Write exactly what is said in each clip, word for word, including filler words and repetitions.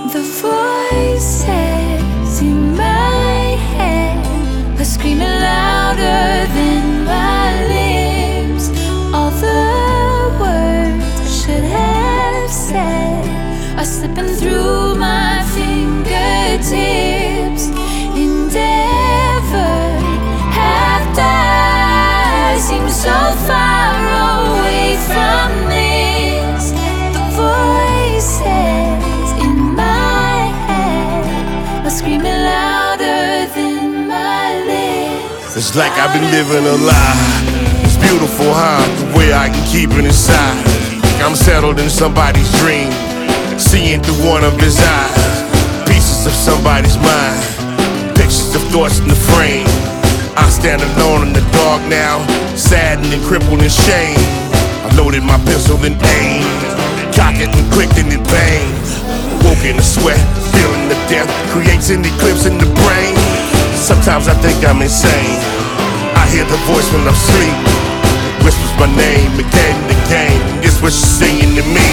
The voices in my head are screaming louder than my lips. All the words I should have said are slipping through my fingertips. Endeavor, half-died, seems so far away from this. The voices in my head are screaming louder than my lips. It's like I've been living a lie. It's beautiful, huh? The way I can keep it inside. I'm settled in somebody's dream, seeing through one of his eyes. Pieces of somebody's mind, pictures of thoughts in the frame. I stand alone in the dark now, saddened and crippled in shame. I loaded my pencil and aim, cock it and clicked in it bang. Woke in the sweat, feeling the death, creates an eclipse in the brain. Sometimes I think I'm insane. I hear the voice when I'm asleep, it whispers my name again and again. It's what she's saying to me.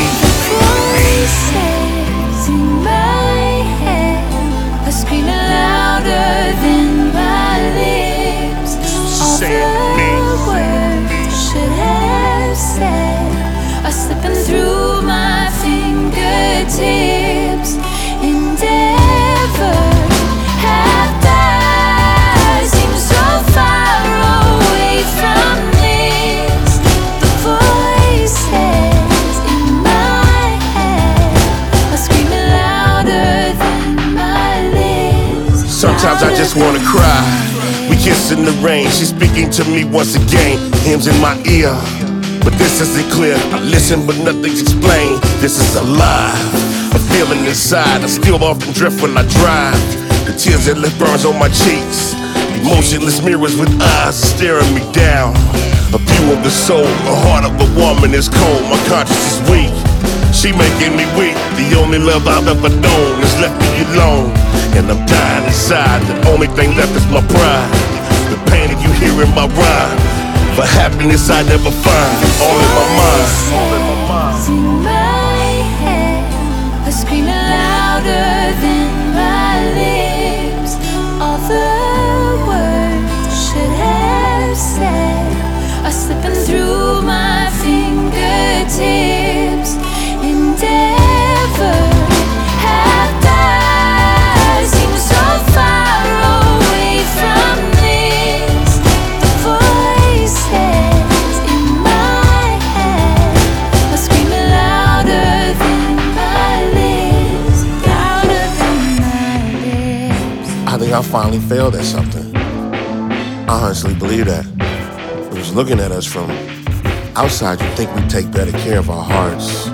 Voices in my head are screaming louder than my lips. All the words I should have said are slipping through my fingertips. Endeavor, half-died, seems so far away from this. The voices in my head are screaming louder than my lips. Sometimes I just wanna cry. We kiss in the rain, she's speaking to me once again. Hymns in my ear, but this isn't clear. I listen, but nothing's explained. This is a lie. A feeling inside, I still often drift when I drive. The tears that left burns on my cheeks. Emotionless mirrors with eyes staring me down. A view of the soul, a heart of a woman is cold. My conscience is weak, she making me weak. The only love I've ever known has left me alone, and I'm dying inside. The only thing left is my pride. The pain that you hear in my rhyme, for happiness I never find. All in my mind. All in my mind. In my head are screaming louder than my lips. All the words I should have said are slipping through my fingertips. Endeavor, half-died, seems so far away from this. The voices in my head are screaming louder than my lips. Louder than my lips. I think I finally failed at something. I honestly believe that. Because looking at us from outside, you think we take better care of our hearts.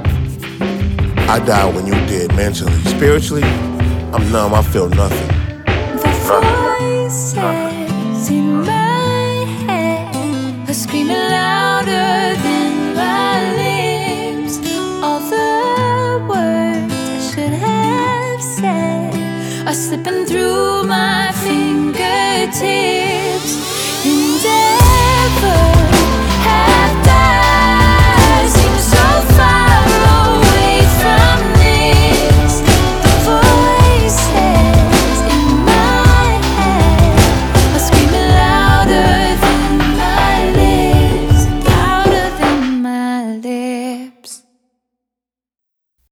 I died when you did mentally. Spiritually, I'm numb, I feel nothing. The voices in my head are screaming louder than my lips. All the words I should have said are slipping through my fingertips.